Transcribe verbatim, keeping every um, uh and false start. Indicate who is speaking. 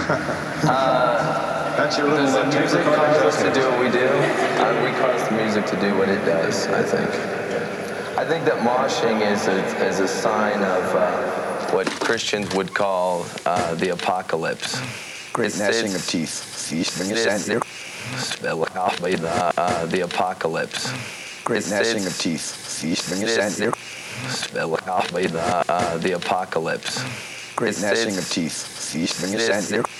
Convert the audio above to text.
Speaker 1: uh,
Speaker 2: That's your little
Speaker 1: does the
Speaker 2: tape
Speaker 1: music
Speaker 2: recording?
Speaker 1: cause us to
Speaker 2: Okay.
Speaker 1: do what we do? Uh, we cause the music to do what it does, I think. I think that moshing is a, is a sign of uh, what Christians would call uh, the apocalypse.
Speaker 3: Great
Speaker 1: It's-
Speaker 3: gnashing
Speaker 1: it's-
Speaker 3: of teeth. Feast when you
Speaker 1: it's-
Speaker 3: send your
Speaker 1: Spell out the, uh, the apocalypse.
Speaker 3: great
Speaker 1: It's-
Speaker 3: gnashing
Speaker 1: it's-
Speaker 3: of teeth. Feast when you
Speaker 1: it's-
Speaker 3: send your
Speaker 1: Spell out the, uh, the apocalypse.
Speaker 3: great
Speaker 1: It's-
Speaker 3: gnashing
Speaker 1: it's-
Speaker 3: of teeth. Feast when you
Speaker 1: it's-
Speaker 3: send your